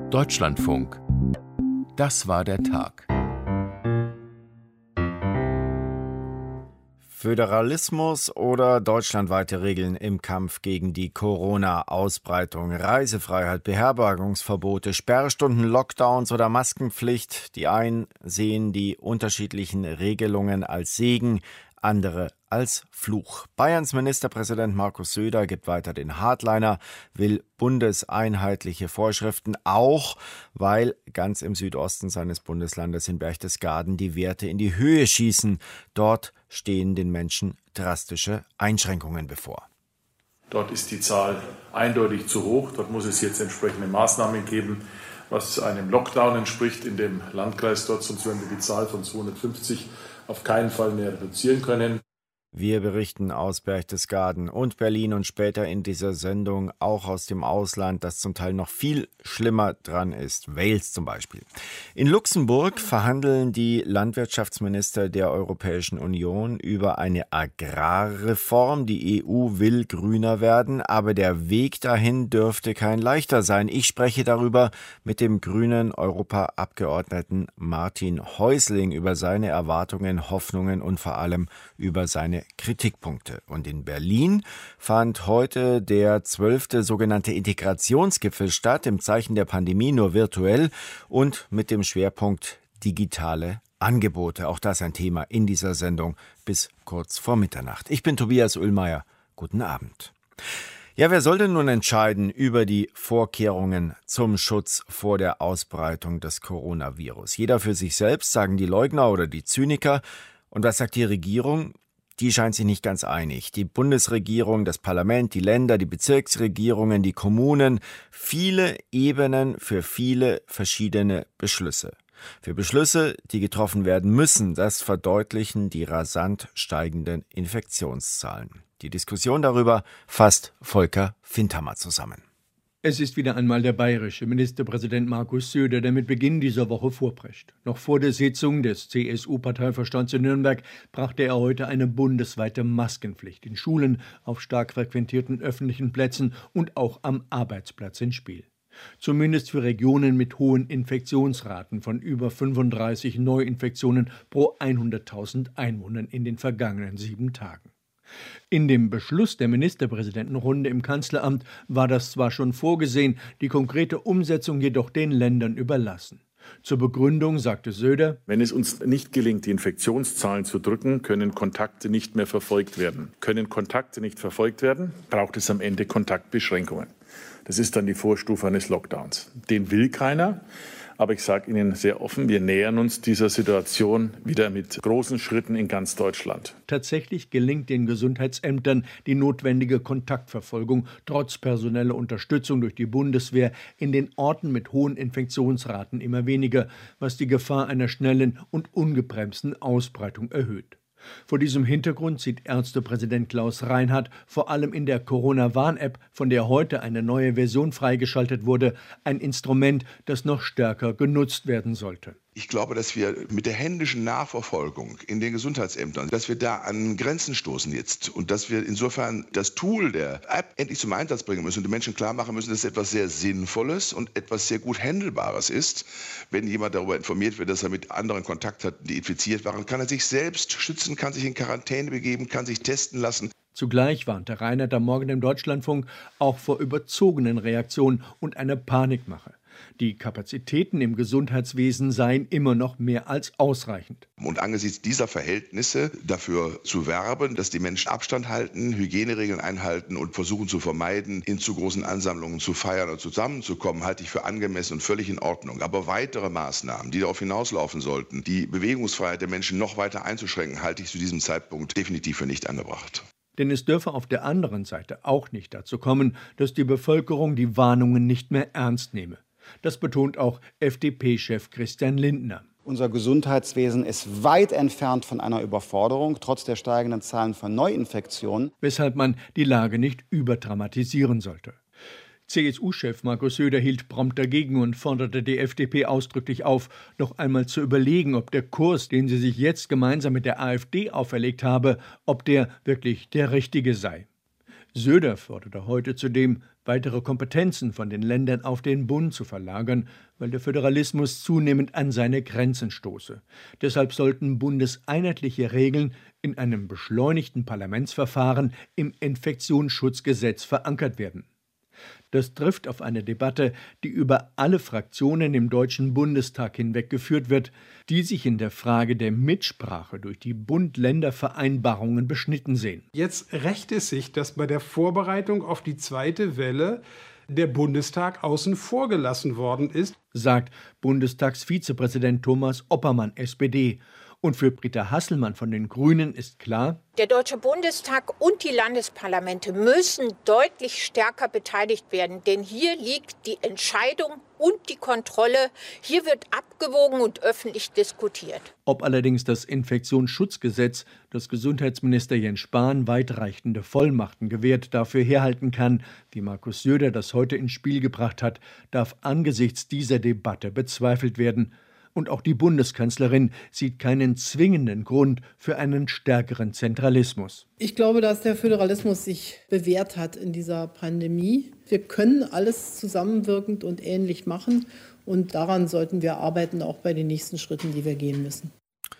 Deutschlandfunk. Das war der Tag. Föderalismus oder deutschlandweite Regeln im Kampf gegen die Corona-Ausbreitung, Reisefreiheit, Beherbergungsverbote, Sperrstunden, Lockdowns oder Maskenpflicht. Die einen sehen die unterschiedlichen Regelungen als Segen, andere als Fluch. Bayerns Ministerpräsident Markus Söder gibt weiter den Hardliner, will bundeseinheitliche Vorschriften, auch weil ganz im Südosten seines Bundeslandes in Berchtesgaden die Werte in die Höhe schießen. Dort stehen den Menschen drastische Einschränkungen bevor. Dort ist die Zahl eindeutig zu hoch. Dort muss es jetzt entsprechende Maßnahmen geben, was einem Lockdown entspricht in dem Landkreis dort. Sonst werden wir die Zahl von 250 auf keinen Fall mehr reduzieren können. Wir berichten aus Berchtesgaden und Berlin und später in dieser Sendung auch aus dem Ausland, das zum Teil noch viel schlimmer dran ist. Wales zum Beispiel. In Luxemburg verhandeln die Landwirtschaftsminister der Europäischen Union über eine Agrarreform. Die EU will grüner werden, aber der Weg dahin dürfte kein leichter sein. Ich spreche darüber mit dem grünen Europaabgeordneten Martin Häusling über seine Erwartungen, Hoffnungen und vor allem über seine Kritikpunkte. Und in Berlin fand heute der 12. sogenannte Integrationsgipfel statt, im Zeichen der Pandemie nur virtuell und mit dem Schwerpunkt digitale Angebote. Auch das ein Thema in dieser Sendung bis kurz vor Mitternacht. Ich bin Tobias Ullmeier. Guten Abend. Ja, wer soll denn nun entscheiden über die Vorkehrungen zum Schutz vor der Ausbreitung des Coronavirus? Jeder für sich selbst, sagen die Leugner oder die Zyniker. Und was sagt die Regierung? Die scheint sich nicht ganz einig. Die Bundesregierung, das Parlament, die Länder, die Bezirksregierungen, die Kommunen, viele Ebenen für viele verschiedene Beschlüsse. Für Beschlüsse, die getroffen werden müssen, das verdeutlichen die rasant steigenden Infektionszahlen. Die Diskussion darüber fasst Volker Fintermer zusammen. Es ist wieder einmal der bayerische Ministerpräsident Markus Söder, der mit Beginn dieser Woche vorprescht. Noch vor der Sitzung des CSU-Parteivorstands in Nürnberg brachte er heute eine bundesweite Maskenpflicht in Schulen, auf stark frequentierten öffentlichen Plätzen und auch am Arbeitsplatz ins Spiel. Zumindest für Regionen mit hohen Infektionsraten von über 35 Neuinfektionen pro 100.000 Einwohnern in den vergangenen 7 Tagen. In dem Beschluss der Ministerpräsidentenrunde im Kanzleramt war das zwar schon vorgesehen, die konkrete Umsetzung jedoch den Ländern überlassen. Zur Begründung sagte Söder: Wenn es uns nicht gelingt, die Infektionszahlen zu drücken, können Kontakte nicht mehr verfolgt werden. Können Kontakte nicht verfolgt werden, braucht es am Ende Kontaktbeschränkungen. Das ist dann die Vorstufe eines Lockdowns. Den will keiner. Aber ich sage Ihnen sehr offen, wir nähern uns dieser Situation wieder mit großen Schritten in ganz Deutschland. Tatsächlich gelingt den Gesundheitsämtern die notwendige Kontaktverfolgung trotz personeller Unterstützung durch die Bundeswehr in den Orten mit hohen Infektionsraten immer weniger, was die Gefahr einer schnellen und ungebremsten Ausbreitung erhöht. Vor diesem Hintergrund sieht Ärztepräsident Klaus Reinhardt vor allem in der Corona-Warn-App, von der heute eine neue Version freigeschaltet wurde, ein Instrument, das noch stärker genutzt werden sollte. Ich glaube, dass wir mit der händischen Nachverfolgung in den Gesundheitsämtern, dass wir da an Grenzen stoßen jetzt und dass wir insofern das Tool der App endlich zum Einsatz bringen müssen und den Menschen klar machen müssen, dass es etwas sehr Sinnvolles und etwas sehr gut Handelbares ist. Wenn jemand darüber informiert wird, dass er mit anderen Kontakt hat, die infiziert waren, kann er sich selbst schützen, kann sich in Quarantäne begeben, kann sich testen lassen. Zugleich warnte Reinhardt am Morgen im Deutschlandfunk auch vor überzogenen Reaktionen und einer Panikmache. Die Kapazitäten im Gesundheitswesen seien immer noch mehr als ausreichend. Und angesichts dieser Verhältnisse dafür zu werben, dass die Menschen Abstand halten, Hygieneregeln einhalten und versuchen zu vermeiden, in zu großen Ansammlungen zu feiern oder zusammenzukommen, halte ich für angemessen und völlig in Ordnung. Aber weitere Maßnahmen, die darauf hinauslaufen sollten, die Bewegungsfreiheit der Menschen noch weiter einzuschränken, halte ich zu diesem Zeitpunkt definitiv für nicht angebracht. Denn es dürfe auf der anderen Seite auch nicht dazu kommen, dass die Bevölkerung die Warnungen nicht mehr ernst nehme. Das betont auch FDP-Chef Christian Lindner. Unser Gesundheitswesen ist weit entfernt von einer Überforderung, trotz der steigenden Zahlen von Neuinfektionen. Weshalb man die Lage nicht überdramatisieren sollte. CSU-Chef Markus Söder hielt prompt dagegen und forderte die FDP ausdrücklich auf, noch einmal zu überlegen, ob der Kurs, den sie sich jetzt gemeinsam mit der AfD auferlegt habe, ob der wirklich der richtige sei. Söder forderte heute zudem, weitere Kompetenzen von den Ländern auf den Bund zu verlagern, weil der Föderalismus zunehmend an seine Grenzen stoße. Deshalb sollten bundeseinheitliche Regeln in einem beschleunigten Parlamentsverfahren im Infektionsschutzgesetz verankert werden. Das trifft auf eine Debatte, die über alle Fraktionen im Deutschen Bundestag hinweg geführt wird, die sich in der Frage der Mitsprache durch die Bund-Länder-Vereinbarungen beschnitten sehen. Jetzt rächt es sich, dass bei der Vorbereitung auf die zweite Welle der Bundestag außen vor gelassen worden ist, sagt Bundestagsvizepräsident Thomas Oppermann, SPD. Und für Britta Hasselmann von den Grünen ist klar: Der Deutsche Bundestag und die Landesparlamente müssen deutlich stärker beteiligt werden, denn hier liegt die Entscheidung und die Kontrolle. Hier wird abgewogen und öffentlich diskutiert. Ob allerdings das Infektionsschutzgesetz, das Gesundheitsminister Jens Spahn weitreichende Vollmachten gewährt, dafür herhalten kann, wie Markus Söder das heute ins Spiel gebracht hat, darf angesichts dieser Debatte bezweifelt werden. Und auch die Bundeskanzlerin sieht keinen zwingenden Grund für einen stärkeren Zentralismus. Ich glaube, dass der Föderalismus sich bewährt hat in dieser Pandemie. Wir können alles zusammenwirkend und ähnlich machen. Und daran sollten wir arbeiten, auch bei den nächsten Schritten, die wir gehen müssen.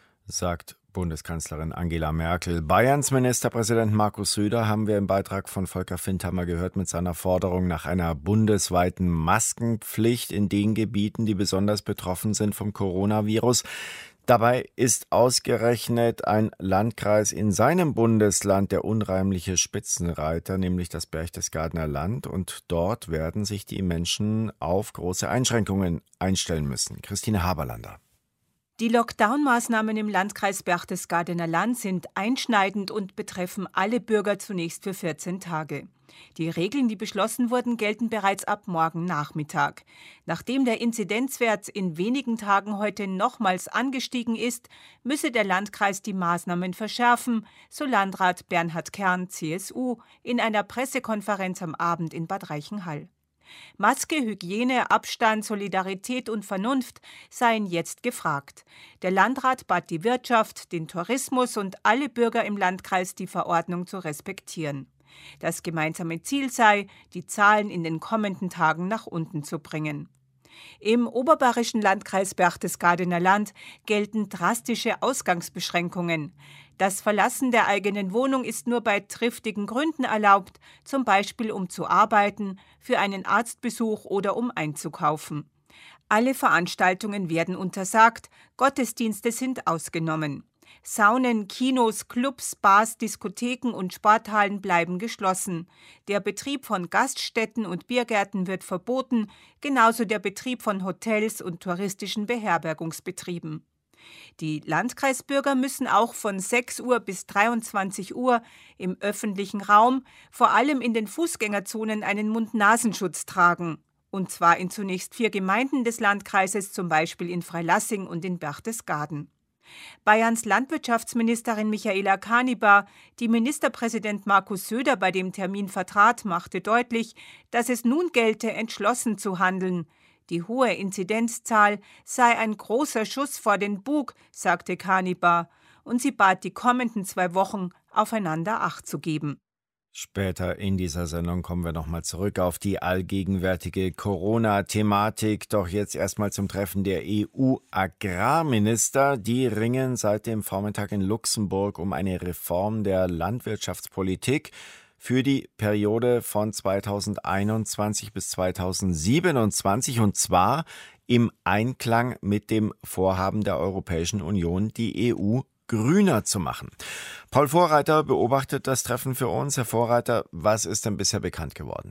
Sagt Bundeskanzlerin Angela Merkel. Bayerns Ministerpräsident Markus Söder haben wir im Beitrag von Volker Findhammer gehört mit seiner Forderung nach einer bundesweiten Maskenpflicht in den Gebieten, die besonders betroffen sind vom Coronavirus. Dabei ist ausgerechnet ein Landkreis in seinem Bundesland der unheimliche Spitzenreiter, nämlich das Berchtesgadener Land. Und dort werden sich die Menschen auf große Einschränkungen einstellen müssen. Christine Haberlander. Die Lockdown-Maßnahmen im Landkreis Berchtesgadener Land sind einschneidend und betreffen alle Bürger zunächst für 14 Tage. Die Regeln, die beschlossen wurden, gelten bereits ab morgen Nachmittag. Nachdem der Inzidenzwert in wenigen Tagen heute nochmals angestiegen ist, müsse der Landkreis die Maßnahmen verschärfen, so Landrat Bernhard Kern, CSU, in einer Pressekonferenz am Abend in Bad Reichenhall. Maske, Hygiene, Abstand, Solidarität und Vernunft seien jetzt gefragt. Der Landrat bat die Wirtschaft, den Tourismus und alle Bürger im Landkreis, die Verordnung zu respektieren. Das gemeinsame Ziel sei, die Zahlen in den kommenden Tagen nach unten zu bringen. Im oberbayerischen Landkreis Berchtesgadener Land gelten drastische Ausgangsbeschränkungen. Das Verlassen der eigenen Wohnung ist nur bei triftigen Gründen erlaubt, zum Beispiel um zu arbeiten, für einen Arztbesuch oder um einzukaufen. Alle Veranstaltungen werden untersagt, Gottesdienste sind ausgenommen. Saunen, Kinos, Clubs, Bars, Diskotheken und Sporthallen bleiben geschlossen. Der Betrieb von Gaststätten und Biergärten wird verboten, genauso der Betrieb von Hotels und touristischen Beherbergungsbetrieben. Die Landkreisbürger müssen auch von 6 Uhr bis 23 Uhr im öffentlichen Raum, vor allem in den Fußgängerzonen, einen Mund-Nasenschutz tragen. Und zwar in zunächst 4 Gemeinden des Landkreises, zum Beispiel in Freilassing und in Berchtesgaden. Bayerns Landwirtschaftsministerin Michaela Kanibar, die Ministerpräsident Markus Söder bei dem Termin vertrat, machte deutlich, dass es nun gelte, entschlossen zu handeln. Die hohe Inzidenzzahl sei ein großer Schuss vor den Bug, sagte Kanibar, und sie bat die kommenden 2 Wochen, aufeinander Acht zu geben. Später in dieser Sendung kommen wir nochmal zurück auf die allgegenwärtige Corona-Thematik. Doch jetzt erstmal zum Treffen der EU-Agrarminister. Die ringen seit dem Vormittag in Luxemburg um eine Reform der Landwirtschaftspolitik für die Periode von 2021 bis 2027, und zwar im Einklang mit dem Vorhaben der Europäischen Union, die EU grüner zu machen. Paul Vorreiter beobachtet das Treffen für uns. Herr Vorreiter, was ist denn bisher bekannt geworden?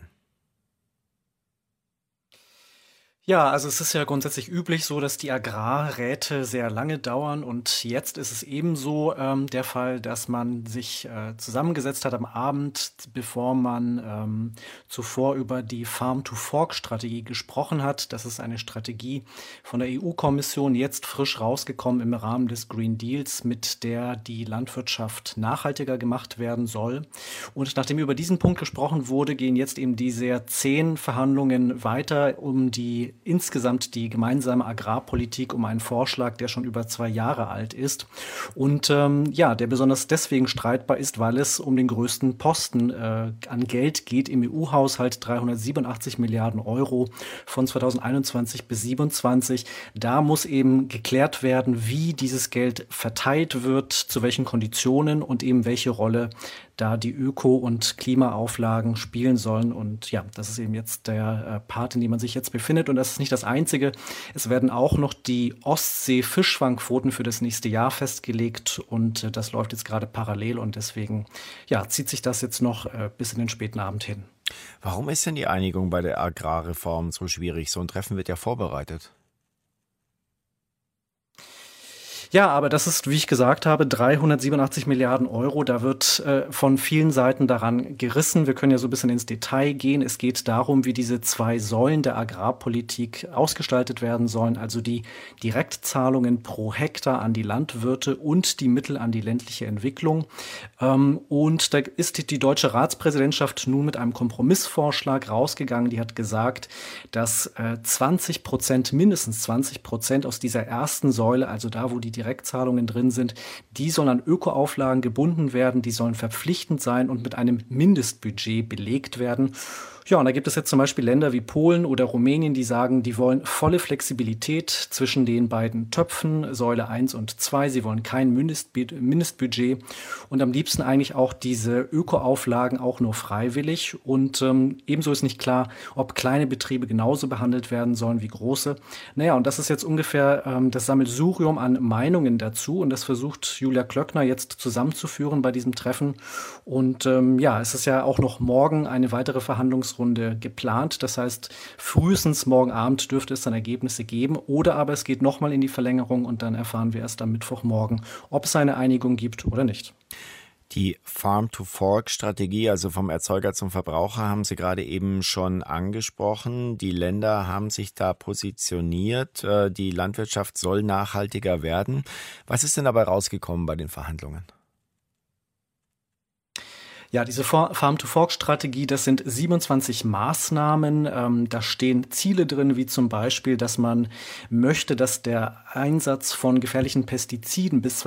Ja, also es ist ja grundsätzlich üblich so, dass die Agrarräte sehr lange dauern, und jetzt ist es ebenso der Fall, dass man sich zusammengesetzt hat am Abend, bevor man zuvor über die Farm-to-Fork-Strategie gesprochen hat. Das ist eine Strategie von der EU-Kommission, jetzt frisch rausgekommen im Rahmen des Green Deals, mit der die Landwirtschaft nachhaltiger gemacht werden soll. Und nachdem über diesen Punkt gesprochen wurde, gehen jetzt eben die sehr zähen Verhandlungen weiter um die insgesamt die gemeinsame Agrarpolitik um einen Vorschlag, der schon über 2 Jahre alt ist. Und der besonders deswegen streitbar ist, weil es um den größten Posten an Geld geht im EU-Haushalt, 387 Milliarden Euro von 2021 bis 2027. Da muss eben geklärt werden, wie dieses Geld verteilt wird, zu welchen Konditionen und eben welche Rolle da die Öko- und Klimaauflagen spielen sollen. Und ja, das ist eben jetzt der Part, in dem man sich jetzt befindet. Und das ist nicht das Einzige. Es werden auch noch die Ostsee-Fischfangquoten für das nächste Jahr festgelegt. Und das läuft jetzt gerade parallel. Und deswegen zieht sich das jetzt noch bis in den späten Abend hin. Warum ist denn die Einigung bei der Agrarreform so schwierig? So ein Treffen wird ja vorbereitet. Ja, aber das ist, wie ich gesagt habe, 387 Milliarden Euro. Da wird von vielen Seiten daran gerissen. Wir können ja so ein bisschen ins Detail gehen. Es geht darum, wie diese 2 Säulen der Agrarpolitik ausgestaltet werden sollen. Also die Direktzahlungen pro Hektar an die Landwirte und die Mittel an die ländliche Entwicklung. Und da ist die deutsche Ratspräsidentschaft nun mit einem Kompromissvorschlag rausgegangen. Die hat gesagt, dass 20%, mindestens 20% aus dieser ersten Säule, also da, wo die Direktzahlungen drin sind, die sollen an Ökoauflagen gebunden werden, die sollen verpflichtend sein und mit einem Mindestbudget belegt werden. Ja, und da gibt es jetzt zum Beispiel Länder wie Polen oder Rumänien, die sagen, die wollen volle Flexibilität zwischen den beiden Töpfen, Säule 1 und 2. Sie wollen kein Mindestbudget und am liebsten eigentlich auch diese Ökoauflagen auch nur freiwillig. Und ebenso ist nicht klar, ob kleine Betriebe genauso behandelt werden sollen wie große. Naja, und das ist jetzt ungefähr das Sammelsurium an Meinungen dazu. Und das versucht Julia Klöckner jetzt zusammenzuführen bei diesem Treffen. Und es ist ja auch noch morgen eine weitere Verhandlungsrunde geplant. Das heißt, frühestens morgen Abend dürfte es dann Ergebnisse geben. Oder aber es geht nochmal in die Verlängerung und dann erfahren wir erst am Mittwochmorgen, ob es eine Einigung gibt oder nicht. Die Farm-to-Fork-Strategie, also vom Erzeuger zum Verbraucher, haben Sie gerade eben schon angesprochen. Die Länder haben sich da positioniert. Die Landwirtschaft soll nachhaltiger werden. Was ist denn dabei rausgekommen bei den Verhandlungen? Ja, diese Farm-to-Fork-Strategie, das sind 27 Maßnahmen. Da stehen Ziele drin, wie zum Beispiel, dass man möchte, dass der Einsatz von gefährlichen Pestiziden bis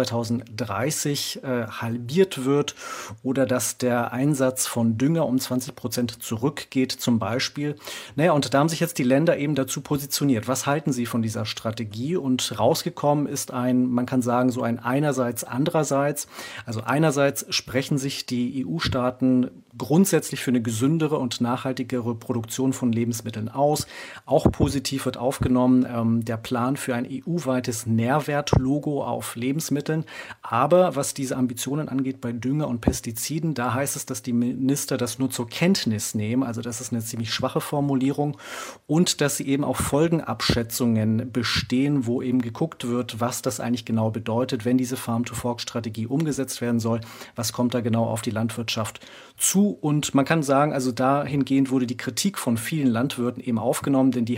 2030 halbiert wird oder dass der Einsatz von Dünger um 20% zurückgeht zum Beispiel. Naja, und da haben sich jetzt die Länder eben dazu positioniert. Was halten sie von dieser Strategie? Und rausgekommen ist man kann sagen, so ein einerseits, andererseits. Also einerseits sprechen sich die EU-Staaten grundsätzlich für eine gesündere und nachhaltigere Produktion von Lebensmitteln aus. Auch positiv wird aufgenommen der Plan für ein EU-weites Nährwertlogo auf Lebensmitteln. Aber was diese Ambitionen angeht bei Dünger und Pestiziden, da heißt es, dass die Minister das nur zur Kenntnis nehmen. Also das ist eine ziemlich schwache Formulierung. Und dass sie eben auf Folgenabschätzungen bestehen, wo eben geguckt wird, was das eigentlich genau bedeutet, wenn diese Farm-to-Fork-Strategie umgesetzt werden soll. Was kommt da genau auf die Landwirtschaft zu? Und man kann sagen, also dahingehend wurde die Kritik von vielen Landwirten eben aufgenommen, denn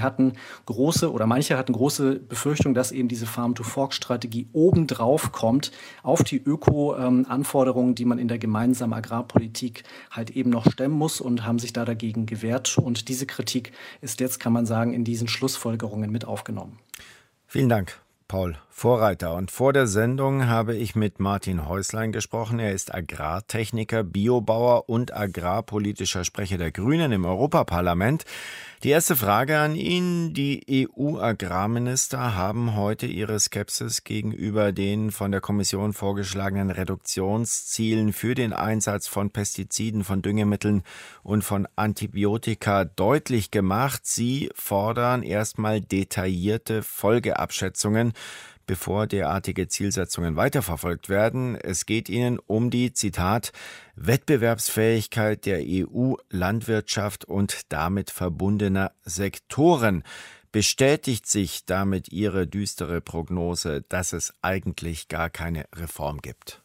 manche hatten große Befürchtungen, dass eben diese Farm-to-Fork-Strategie obendrauf kommt auf die Öko-Anforderungen, die man in der gemeinsamen Agrarpolitik halt eben noch stemmen muss und haben sich da dagegen gewehrt. Und diese Kritik ist jetzt, kann man sagen, in diesen Schlussfolgerungen mit aufgenommen. Vielen Dank, Paul Vorreiter. Und vor der Sendung habe ich mit Martin Häuslein gesprochen. Er ist Agrartechniker, Biobauer und agrarpolitischer Sprecher der Grünen im Europaparlament. Die erste Frage an ihn. Die EU-Agrarminister haben heute ihre Skepsis gegenüber den von der Kommission vorgeschlagenen Reduktionszielen für den Einsatz von Pestiziden, von Düngemitteln und von Antibiotika deutlich gemacht. Sie fordern erstmal detaillierte Folgeabschätzungen, bevor derartige Zielsetzungen weiterverfolgt werden. Es geht ihnen um die, Zitat, Wettbewerbsfähigkeit der EU-Landwirtschaft und damit verbundener Sektoren. Bestätigt sich damit Ihre düstere Prognose, dass es eigentlich gar keine Reform gibt?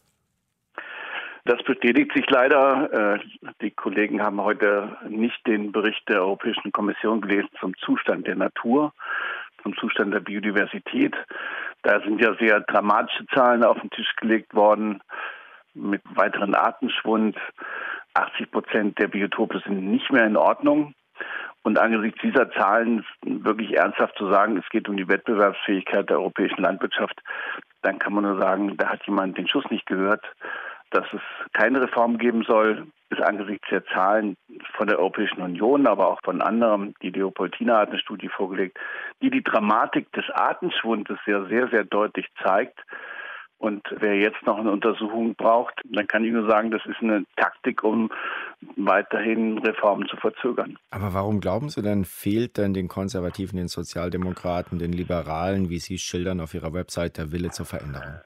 Das bestätigt sich leider. Die Kollegen haben heute nicht den Bericht der Europäischen Kommission gelesen zum Zustand der Natur, zum Zustand der Biodiversität. Da sind ja sehr dramatische Zahlen auf den Tisch gelegt worden mit weiteren Artenschwund. 80% der Biotope sind nicht mehr in Ordnung. Und angesichts dieser Zahlen wirklich ernsthaft zu sagen, es geht um die Wettbewerbsfähigkeit der europäischen Landwirtschaft, dann kann man nur sagen, da hat jemand den Schuss nicht gehört. Dass es keine Reform geben soll, ist angesichts der Zahlen von der Europäischen Union, aber auch von anderen. Die Leopoldina hat eine Studie vorgelegt, die Dramatik des Artenschwundes ja sehr, sehr deutlich zeigt. Und wer jetzt noch eine Untersuchung braucht, dann kann ich nur sagen, das ist eine Taktik, um weiterhin Reformen zu verzögern. Aber warum glauben Sie denn, fehlt denn den Konservativen, den Sozialdemokraten, den Liberalen, wie Sie schildern auf Ihrer Website, der Wille zur Veränderung?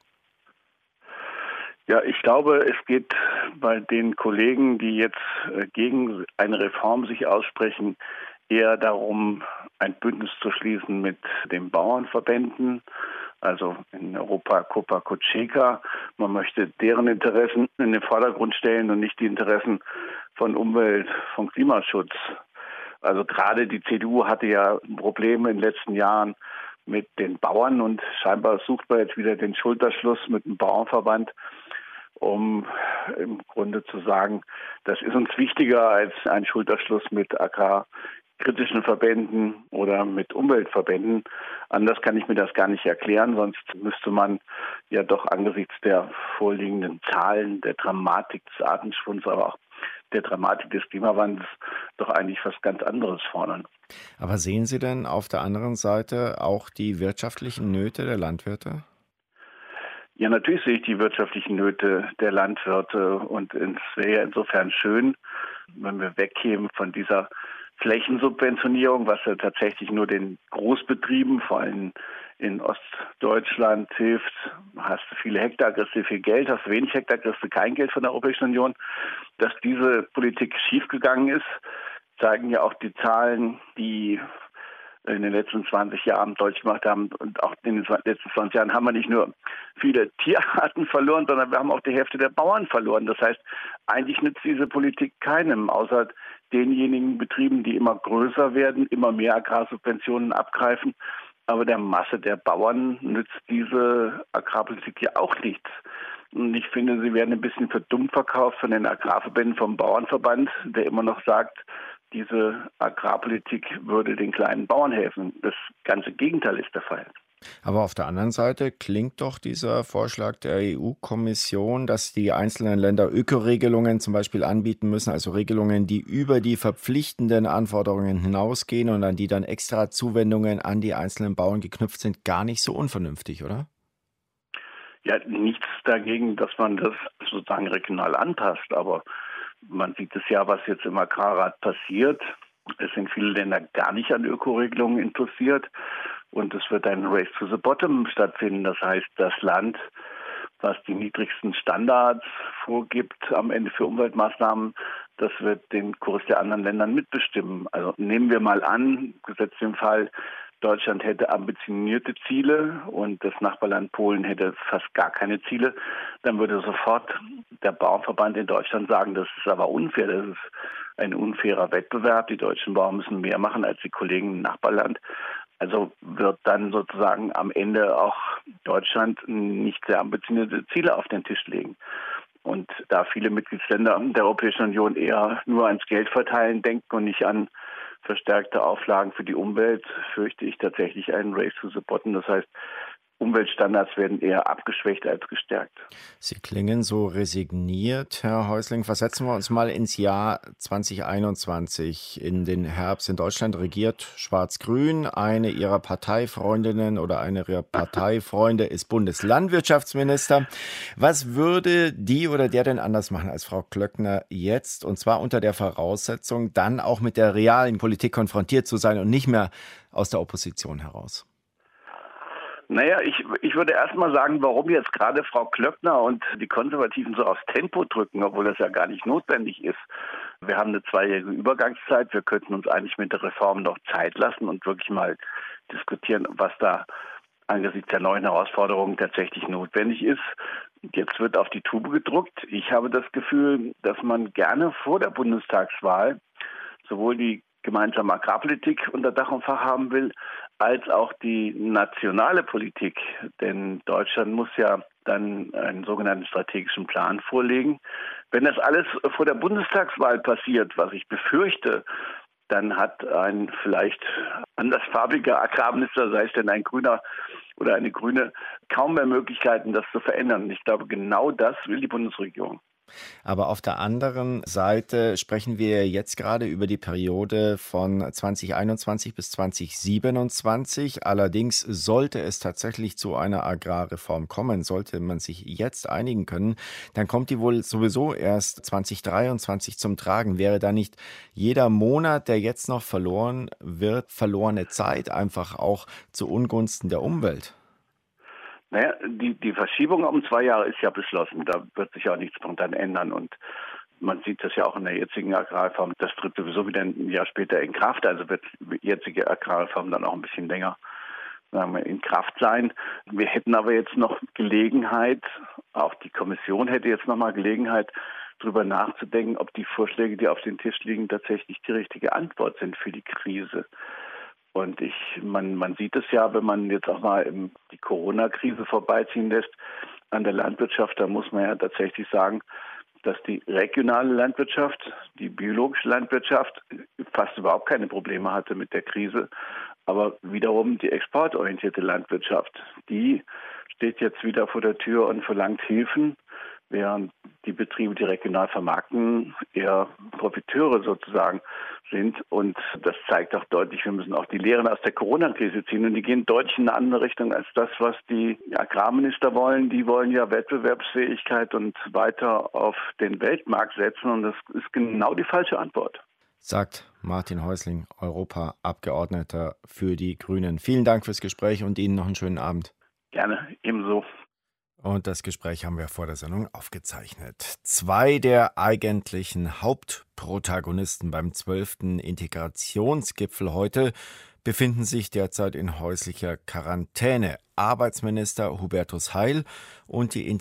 Ja, ich glaube, es geht bei den Kollegen, die jetzt gegen eine Reform sich aussprechen, eher darum, ein Bündnis zu schließen mit den Bauernverbänden, also in Europa Copa Cogeca. Man möchte deren Interessen in den Vordergrund stellen und nicht die Interessen von Umwelt, von Klimaschutz. Also gerade die CDU hatte ja Probleme in den letzten Jahren mit den Bauern und scheinbar sucht man jetzt wieder den Schulterschluss mit dem Bauernverband, um im Grunde zu sagen, das ist uns wichtiger als ein Schulterschluss mit agrarkritischen Verbänden oder mit Umweltverbänden. Anders kann ich mir das gar nicht erklären, sonst müsste man ja doch angesichts der vorliegenden Zahlen, der Dramatik des Artenschwunds, aber auch der Dramatik des Klimawandels doch eigentlich was ganz anderes fordern. Aber sehen Sie denn auf der anderen Seite auch die wirtschaftlichen Nöte der Landwirte? Ja, natürlich sehe ich die wirtschaftlichen Nöte der Landwirte und es wäre insofern schön, wenn wir wegkämen von dieser Flächensubventionierung, was ja tatsächlich nur den Großbetrieben, vor allem in Ostdeutschland, hilft. Hast du viele Hektar, kriegst du viel Geld, hast du wenig Hektar, kriegst du kein Geld von der Europäischen Union. Dass diese Politik schiefgegangen ist, zeigen ja auch die Zahlen, die in den letzten 20 Jahren deutlich gemacht haben. Und auch in den letzten 20 Jahren haben wir nicht nur viele Tierarten verloren, sondern wir haben auch die Hälfte der Bauern verloren. Das heißt, eigentlich nützt diese Politik keinem, außer denjenigen Betrieben, die immer größer werden, immer mehr Agrarsubventionen abgreifen. Aber der Masse der Bauern nützt diese Agrarpolitik ja auch nichts. Und ich finde, sie werden ein bisschen für dumm verkauft von den Agrarverbänden, vom Bauernverband, der immer noch sagt, diese Agrarpolitik würde den kleinen Bauern helfen. Das ganze Gegenteil ist der Fall. Aber auf der anderen Seite klingt doch dieser Vorschlag der EU-Kommission, dass die einzelnen Länder Ökoregelungen zum Beispiel anbieten müssen, also Regelungen, die über die verpflichtenden Anforderungen hinausgehen und an die dann extra Zuwendungen an die einzelnen Bauern geknüpft sind, gar nicht so unvernünftig, oder? Ja, nichts dagegen, dass man das sozusagen regional anpasst, aber man sieht es ja, was jetzt im Agrarrat passiert. Es sind viele Länder gar nicht an Ökoregelungen interessiert und es wird ein Race to the Bottom stattfinden. Das heißt, das Land, was die niedrigsten Standards vorgibt am Ende für Umweltmaßnahmen, das wird den Kurs der anderen Länder mitbestimmen. Also nehmen wir mal an, gesetzt den Fall, Deutschland hätte ambitionierte Ziele und das Nachbarland Polen hätte fast gar keine Ziele, dann würde sofort der Bauernverband in Deutschland sagen, das ist aber unfair, das ist ein unfairer Wettbewerb, die deutschen Bauern müssen mehr machen als die Kollegen im Nachbarland. Also wird dann sozusagen am Ende auch Deutschland nicht sehr ambitionierte Ziele auf den Tisch legen. Und da viele Mitgliedsländer der Europäischen Union eher nur ans Geld verteilen denken und nicht an verstärkte Auflagen für die Umwelt, fürchte ich tatsächlich einen Race to the Bottom. Das heißt, Umweltstandards werden eher abgeschwächt als gestärkt. Sie klingen so resigniert, Herr Häusling. Versetzen wir uns mal ins Jahr 2021, in den Herbst. In Deutschland regiert Schwarz-Grün. Eine Ihrer Parteifreundinnen oder einer Ihrer Parteifreunde ist Bundeslandwirtschaftsminister. Was würde die oder der denn anders machen als Frau Klöckner jetzt? Und zwar unter der Voraussetzung, dann auch mit der realen Politik konfrontiert zu sein und nicht mehr aus der Opposition heraus. Naja, ich würde erst mal sagen, warum jetzt gerade Frau Klöckner und die Konservativen so aufs Tempo drücken, obwohl das ja gar nicht notwendig ist. Wir haben eine 2-jährige Übergangszeit. Wir könnten uns eigentlich mit der Reform noch Zeit lassen und wirklich mal diskutieren, was da angesichts der neuen Herausforderungen tatsächlich notwendig ist. Jetzt wird auf die Tube gedrückt. Ich habe das Gefühl, dass man gerne vor der Bundestagswahl sowohl die gemeinsame Agrarpolitik unter Dach und Fach haben will, als auch die nationale Politik. Denn Deutschland muss ja dann einen sogenannten strategischen Plan vorlegen. Wenn das alles vor der Bundestagswahl passiert, was ich befürchte, dann hat ein vielleicht andersfarbiger Agrarminister, sei es denn ein Grüner oder eine Grüne, kaum mehr Möglichkeiten, das zu verändern. Und ich glaube, genau das will die Bundesregierung. Aber auf der anderen Seite sprechen wir jetzt gerade über die Periode von 2021 bis 2027. Allerdings sollte es tatsächlich zu einer Agrarreform kommen, sollte man sich jetzt einigen können, dann kommt die wohl sowieso erst 2023 zum Tragen. Wäre da nicht jeder Monat, der jetzt noch verloren wird, verlorene Zeit, einfach auch zu Ungunsten der Umwelt? Naja, die Verschiebung um 2 Jahre ist ja beschlossen. Da wird sich auch nichts dran ändern. Und man sieht das ja auch in der jetzigen Agrarreform. Das tritt sowieso wieder ein Jahr später in Kraft. Also wird die jetzige Agrarreform dann auch ein bisschen länger, sagen wir, in Kraft sein. Wir hätten aber jetzt noch Gelegenheit, auch die Kommission hätte jetzt noch mal Gelegenheit, darüber nachzudenken, ob die Vorschläge, die auf dem Tisch liegen, tatsächlich die richtige Antwort sind für die Krise. Und man sieht es ja, wenn man jetzt auch mal die Corona-Krise vorbeiziehen lässt an der Landwirtschaft, da muss man ja tatsächlich sagen, dass die regionale Landwirtschaft, die biologische Landwirtschaft fast überhaupt keine Probleme hatte mit der Krise. Aber wiederum die exportorientierte Landwirtschaft, die steht jetzt wieder vor der Tür und verlangt Hilfen, während die Betriebe, die regional vermarkten, eher Profiteure sozusagen sind. Und das zeigt auch deutlich, wir müssen auch die Lehren aus der Corona-Krise ziehen. Und die gehen deutlich in eine andere Richtung als das, was die Agrarminister wollen. Die wollen ja Wettbewerbsfähigkeit und weiter auf den Weltmarkt setzen. Und das ist genau die falsche Antwort. Sagt Martin Häusling, Europaabgeordneter für die Grünen. Vielen Dank fürs Gespräch und Ihnen noch einen schönen Abend. Gerne, ebenso. Und das Gespräch haben wir vor der Sendung aufgezeichnet. 2 der eigentlichen Hauptprotagonisten beim 12. Integrationsgipfel heute befinden sich derzeit in häuslicher Quarantäne. Arbeitsminister Hubertus Heil und die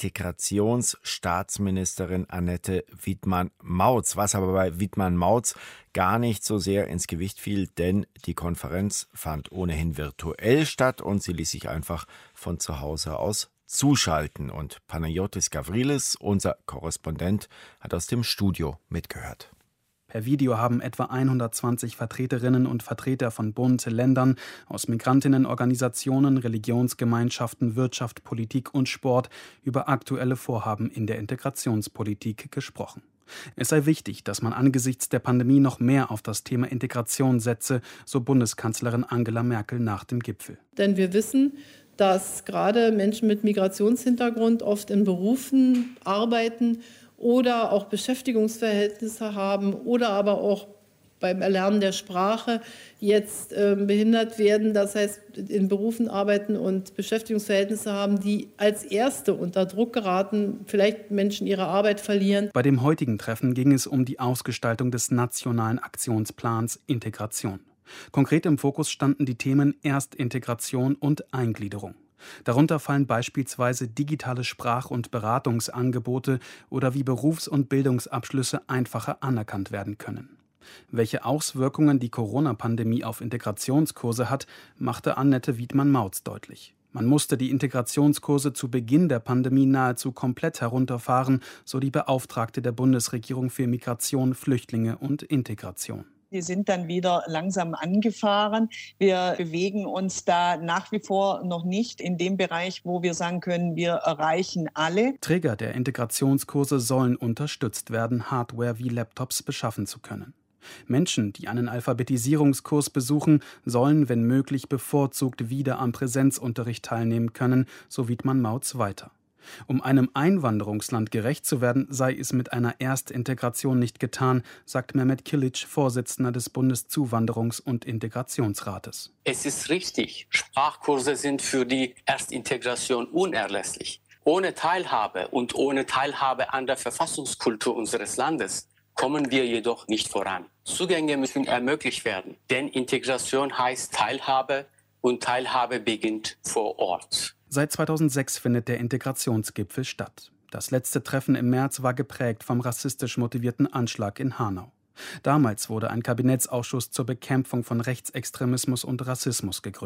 Integrationsstaatsministerin Annette Wiedmann-Mautz. Was aber bei Wiedmann-Mautz gar nicht so sehr ins Gewicht fiel, denn die Konferenz fand ohnehin virtuell statt und sie ließ sich einfach von zu Hause aus zuschalten. Und Panayotis Gavrilis, unser Korrespondent, hat aus dem Studio mitgehört. Per Video haben etwa 120 Vertreterinnen und Vertreter von Bund, Ländern, aus Migrantinnenorganisationen, Religionsgemeinschaften, Wirtschaft, Politik und Sport über aktuelle Vorhaben in der Integrationspolitik gesprochen. Es sei wichtig, dass man angesichts der Pandemie noch mehr auf das Thema Integration setze, so Bundeskanzlerin Angela Merkel nach dem Gipfel. Denn wir wissen, dass gerade Menschen mit Migrationshintergrund oft in Berufen arbeiten oder auch Beschäftigungsverhältnisse haben oder aber auch beim Erlernen der Sprache jetzt behindert werden. Das heißt, in Berufen arbeiten und Beschäftigungsverhältnisse haben, die als Erste unter Druck geraten, vielleicht Menschen ihre Arbeit verlieren. Bei dem heutigen Treffen ging es um die Ausgestaltung des nationalen Aktionsplans Integration. Konkret im Fokus standen die Themen Erstintegration und Eingliederung. Darunter fallen beispielsweise digitale Sprach- und Beratungsangebote oder wie Berufs- und Bildungsabschlüsse einfacher anerkannt werden können. Welche Auswirkungen die Corona-Pandemie auf Integrationskurse hat, machte Annette Wiedmann-Mautz deutlich. Man musste die Integrationskurse zu Beginn der Pandemie nahezu komplett herunterfahren, so die Beauftragte der Bundesregierung für Migration, Flüchtlinge und Integration. Wir sind dann wieder langsam angefahren. Wir bewegen uns da nach wie vor noch nicht in dem Bereich, wo wir sagen können, wir erreichen alle. Träger der Integrationskurse sollen unterstützt werden, Hardware wie Laptops beschaffen zu können. Menschen, die einen Alphabetisierungskurs besuchen, sollen, wenn möglich, bevorzugt wieder am Präsenzunterricht teilnehmen können, so Wiedmann-Mautz weiter. Um einem Einwanderungsland gerecht zu werden, sei es mit einer Erstintegration nicht getan, sagt Mehmet Kilic, Vorsitzender des Bundeszuwanderungs- und Integrationsrates. Es ist richtig, Sprachkurse sind für die Erstintegration unerlässlich. Ohne Teilhabe und ohne Teilhabe an der Verfassungskultur unseres Landes kommen wir jedoch nicht voran. Zugänge müssen ermöglicht werden, denn Integration heißt Teilhabe und Teilhabe beginnt vor Ort. Seit 2006 findet der Integrationsgipfel statt. Das letzte Treffen im März war geprägt vom rassistisch motivierten Anschlag in Hanau. Damals wurde ein Kabinettsausschuss zur Bekämpfung von Rechtsextremismus und Rassismus gegründet.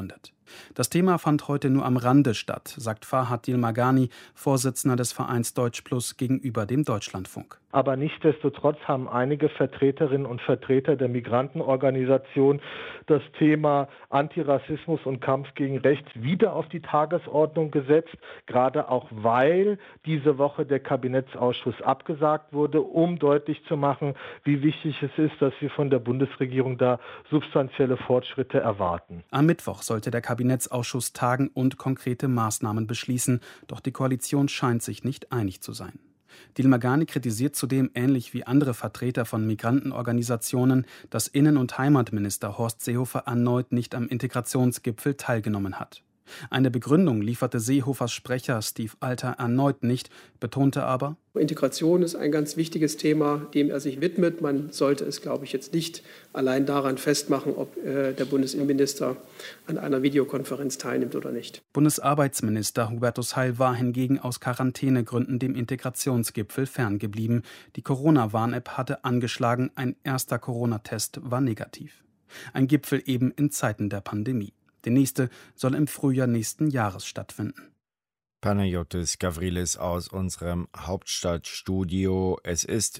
Das Thema fand heute nur am Rande statt, sagt Farhad Dilmagani, Vorsitzender des Vereins Deutsch Plus gegenüber dem Deutschlandfunk. Aber nichtsdestotrotz haben einige Vertreterinnen und Vertreter der Migrantenorganisation das Thema Antirassismus und Kampf gegen Rechts wieder auf die Tagesordnung gesetzt, gerade auch weil diese Woche der Kabinettsausschuss abgesagt wurde, um deutlich zu machen, wie wichtig es ist, dass wir von der Bundesregierung da substanzielle Fortschritte erwarten. Am Mittwoch sollte der Kabinettsausschuss tagen und konkrete Maßnahmen beschließen, doch die Koalition scheint sich nicht einig zu sein. Dilmagani kritisiert zudem, ähnlich wie andere Vertreter von Migrantenorganisationen, dass Innen- und Heimatminister Horst Seehofer erneut nicht am Integrationsgipfel teilgenommen hat. Eine Begründung lieferte Seehofers Sprecher Steve Alter erneut nicht, betonte aber: Integration ist ein ganz wichtiges Thema, dem er sich widmet. Man sollte es, glaube ich, jetzt nicht allein daran festmachen, ob der Bundesinnenminister an einer Videokonferenz teilnimmt oder nicht. Bundesarbeitsminister Hubertus Heil war hingegen aus Quarantänegründen dem Integrationsgipfel ferngeblieben. Die Corona-Warn-App hatte angeschlagen, ein erster Corona-Test war negativ. Ein Gipfel eben in Zeiten der Pandemie. Der nächste soll im Frühjahr nächsten Jahres stattfinden. Panayotis Gavrilis aus unserem Hauptstadtstudio. Es ist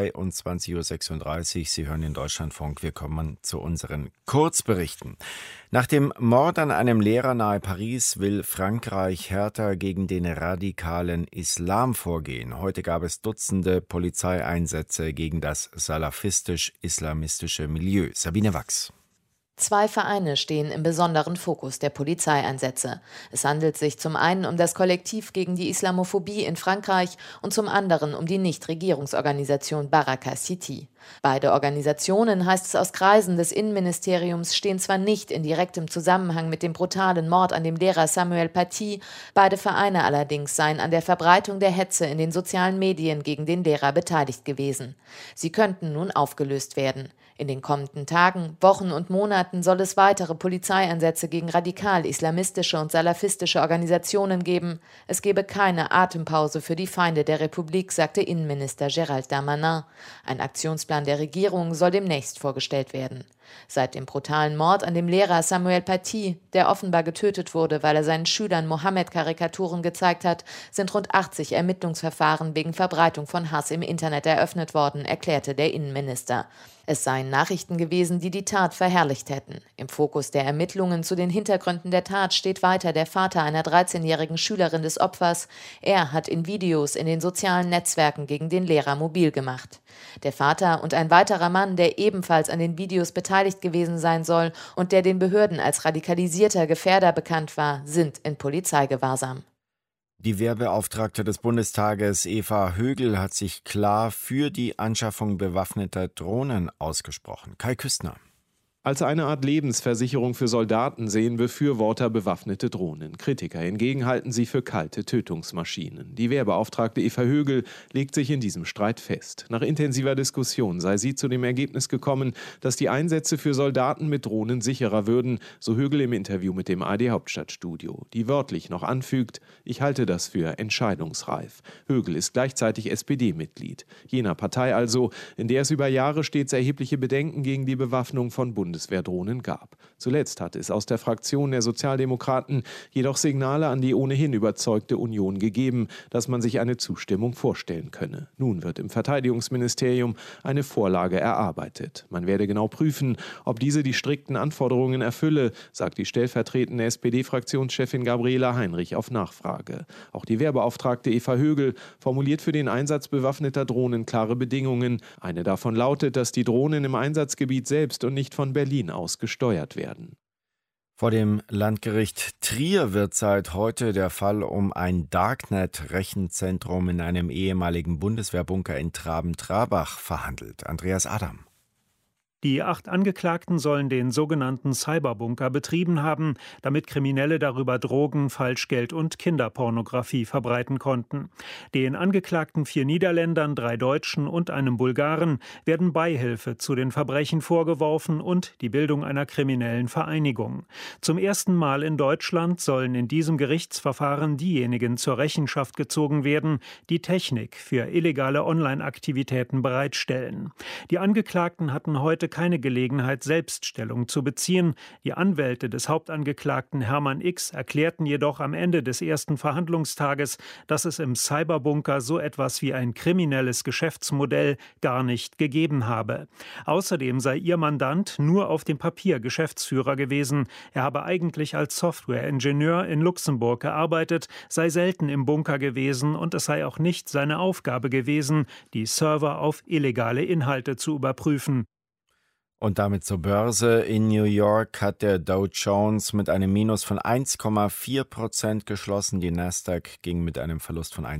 23:36 Uhr. Sie hören den Deutschlandfunk. Wir kommen zu unseren Kurzberichten. Nach dem Mord an einem Lehrer nahe Paris will Frankreich härter gegen den radikalen Islam vorgehen. Heute gab es Dutzende Polizeieinsätze gegen das salafistisch-islamistische Milieu. Sabine Wachs. 2 Vereine stehen im besonderen Fokus der Polizeieinsätze. Es handelt sich zum einen um das Kollektiv gegen die Islamophobie in Frankreich und zum anderen um die Nichtregierungsorganisation Baraka City. Beide Organisationen, heißt es aus Kreisen des Innenministeriums, stehen zwar nicht in direktem Zusammenhang mit dem brutalen Mord an dem Lehrer Samuel Paty, beide Vereine allerdings seien an der Verbreitung der Hetze in den sozialen Medien gegen den Lehrer beteiligt gewesen. Sie könnten nun aufgelöst werden. In den kommenden Tagen, Wochen und Monaten soll es weitere Polizeieinsätze gegen radikal-islamistische und salafistische Organisationen geben. Es gebe keine Atempause für die Feinde der Republik, sagte Innenminister Gérald Darmanin. Ein Aktionsplan der Regierung soll demnächst vorgestellt werden. Seit dem brutalen Mord an dem Lehrer Samuel Paty, der offenbar getötet wurde, weil er seinen Schülern Mohammed-Karikaturen gezeigt hat, sind rund 80 Ermittlungsverfahren wegen Verbreitung von Hass im Internet eröffnet worden, erklärte der Innenminister. Es seien Nachrichten gewesen, die die Tat verherrlicht hätten. Im Fokus der Ermittlungen zu den Hintergründen der Tat steht weiter der Vater einer 13-jährigen Schülerin des Opfers. Er hat in Videos in den sozialen Netzwerken gegen den Lehrer mobil gemacht. Der Vater und ein weiterer Mann, der ebenfalls an den Videos beteiligt gewesen sein soll und der den Behörden als radikalisierter Gefährder bekannt war, sind in Polizeigewahrsam. Die Wehrbeauftragte des Bundestages Eva Högel hat sich klar für die Anschaffung bewaffneter Drohnen ausgesprochen. Kai Küstner. Als eine Art Lebensversicherung für Soldaten sehen Befürworter bewaffnete Drohnen. Kritiker hingegen halten sie für kalte Tötungsmaschinen. Die Wehrbeauftragte Eva Högel legt sich in diesem Streit fest. Nach intensiver Diskussion sei sie zu dem Ergebnis gekommen, dass die Einsätze für Soldaten mit Drohnen sicherer würden, so Högel im Interview mit dem ARD Hauptstadtstudio, die wörtlich noch anfügt: Ich halte das für entscheidungsreif. Högel ist gleichzeitig SPD-Mitglied. Jener Partei also, in der es über Jahre stets erhebliche Bedenken gegen die Bewaffnung von Bundeswehrdrohnen gab. Zuletzt hat es aus der Fraktion der Sozialdemokraten jedoch Signale an die ohnehin überzeugte Union gegeben, dass man sich eine Zustimmung vorstellen könne. Nun wird im Verteidigungsministerium eine Vorlage erarbeitet. Man werde genau prüfen, ob diese die strikten Anforderungen erfülle, sagt die stellvertretende SPD-Fraktionschefin Gabriela Heinrich auf Nachfrage. Auch die Wehrbeauftragte Eva Högel formuliert für den Einsatz bewaffneter Drohnen klare Bedingungen. Eine davon lautet, dass die Drohnen im Einsatzgebiet selbst und nicht von Berlin aus gesteuert werden. Vor dem Landgericht Trier wird seit heute der Fall um ein Darknet-Rechenzentrum in einem ehemaligen Bundeswehrbunker in Traben-Trabach verhandelt. Andreas Adam. Die 8 Angeklagten sollen den sogenannten Cyberbunker betrieben haben, damit Kriminelle darüber Drogen, Falschgeld und Kinderpornografie verbreiten konnten. Den Angeklagten 4 Niederländern, 3 Deutschen und einem Bulgaren werden Beihilfe zu den Verbrechen vorgeworfen und die Bildung einer kriminellen Vereinigung. Zum ersten Mal in Deutschland sollen in diesem Gerichtsverfahren diejenigen zur Rechenschaft gezogen werden, die Technik für illegale Online-Aktivitäten bereitstellen. Die Angeklagten hatten heute keine Gelegenheit, selbst Stellung zu beziehen. Die Anwälte des Hauptangeklagten Hermann X. erklärten jedoch am Ende des ersten Verhandlungstages, dass es im Cyberbunker so etwas wie ein kriminelles Geschäftsmodell gar nicht gegeben habe. Außerdem sei ihr Mandant nur auf dem Papier Geschäftsführer gewesen. Er habe eigentlich als Softwareingenieur in Luxemburg gearbeitet, sei selten im Bunker gewesen und es sei auch nicht seine Aufgabe gewesen, die Server auf illegale Inhalte zu überprüfen. Und damit zur Börse. In New York hat der Dow Jones mit einem Minus von 1,4% geschlossen. Die Nasdaq ging mit einem Verlust von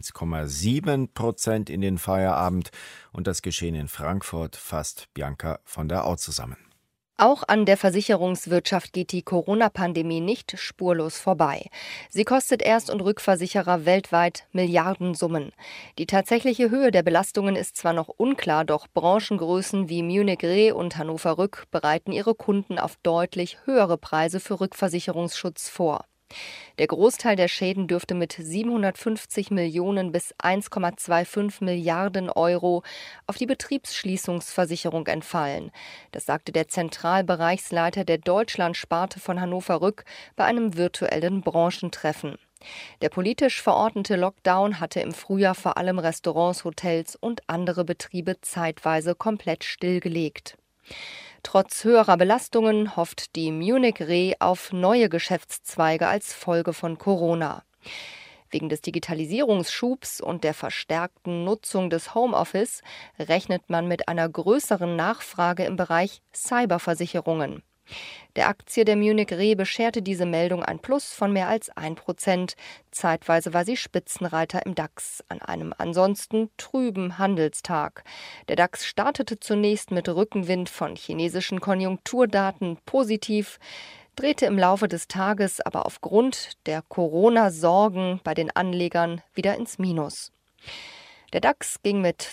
1,7% in den Feierabend. Und das Geschehen in Frankfurt fasst Bianca von der Au zusammen. Auch an der Versicherungswirtschaft geht die Corona-Pandemie nicht spurlos vorbei. Sie kostet Erst- und Rückversicherer weltweit Milliardensummen. Die tatsächliche Höhe der Belastungen ist zwar noch unklar, doch Branchengrößen wie Munich Re und Hannover Rück bereiten ihre Kunden auf deutlich höhere Preise für Rückversicherungsschutz vor. Der Großteil der Schäden dürfte mit 750 Millionen bis 1,25 Milliarden Euro auf die Betriebsschließungsversicherung entfallen. Das sagte der Zentralbereichsleiter der Deutschland-Sparte von Hannover Rück bei einem virtuellen Branchentreffen. Der politisch verordnete Lockdown hatte im Frühjahr vor allem Restaurants, Hotels und andere Betriebe zeitweise komplett stillgelegt. Trotz höherer Belastungen hofft die Munich Re auf neue Geschäftszweige als Folge von Corona. Wegen des Digitalisierungsschubs und der verstärkten Nutzung des Homeoffice rechnet man mit einer größeren Nachfrage im Bereich Cyberversicherungen. Der Aktie der Munich Re bescherte diese Meldung ein Plus von mehr als 1%. Zeitweise war sie Spitzenreiter im DAX an einem ansonsten trüben Handelstag. Der DAX startete zunächst mit Rückenwind von chinesischen Konjunkturdaten positiv, drehte im Laufe des Tages aber aufgrund der Corona-Sorgen bei den Anlegern wieder ins Minus. Der DAX ging mit